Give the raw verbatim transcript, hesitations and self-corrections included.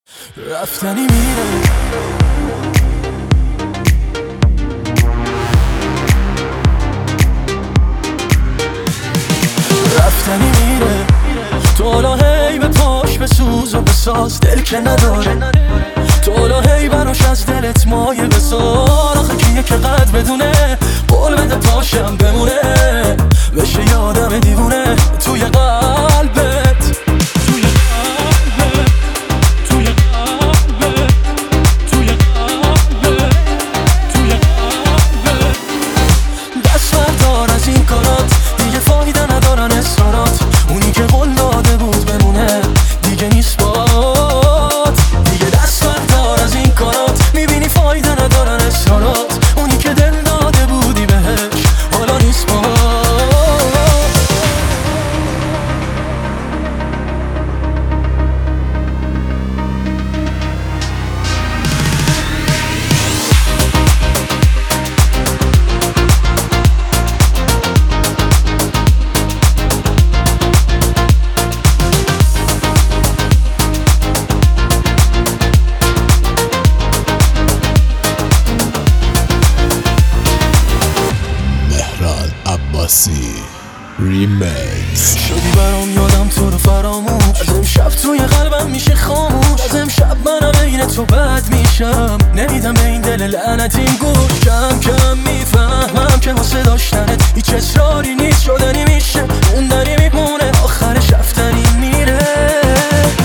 رفتنی میره رفتنی میره تولا هی به پاش بسوز و بساز دل که نداره تولا هی براش از دلت مایه بسار آخه کیه که قد بدونه قول بده پاشم بمونه بشه یادم دیوونه توی قلبت توی قلبت توی قلبت توی قلبت توی قلبت دست بردار از این کارات دیگه فایده ندارن اصرارات اونی که قول داده بود بمونه دیگه نیست بات دیگه دست بردار از این کارات میبینی فایده ندارن اصرارات اونی که دل داده بودی بهش حالا نیست بات ریمیکس شدی برام یادم تو رو فراموش از امشب توی قلبم میشه خاموش از امشب منم بین تو بد میشم نمیدم به این دل لعنتیم گوش کم کم میفهمم که واسه داشتنت هیچ اصراری نیست شدنی میشه موندنی میمونه آخرش رفتنی میره